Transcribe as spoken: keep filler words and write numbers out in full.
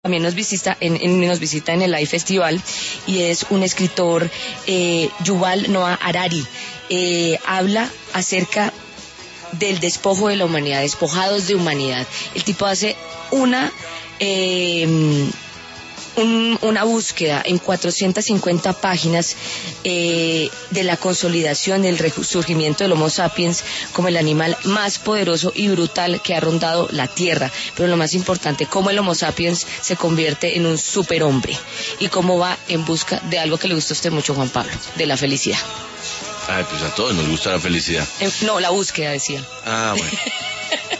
también nos visita en, en, nos visita en el Live Festival, y es un escritor, eh, Yuval Noah Harari. Eh, habla acerca del despojo de la humanidad, despojados de humanidad. El tipo hace una eh, un, una búsqueda en cuatrocientas cincuenta páginas eh, de la consolidación del resurgimiento del Homo sapiens como el animal más poderoso y brutal que ha rondado la Tierra. Pero lo más importante, cómo el Homo sapiens se convierte en un superhombre y cómo va en busca de algo que le gusta a usted mucho, Juan Pablo, de la felicidad. Ay, pues a todos nos gusta la felicidad. Eh, no, la búsqueda, decía. Ah, bueno.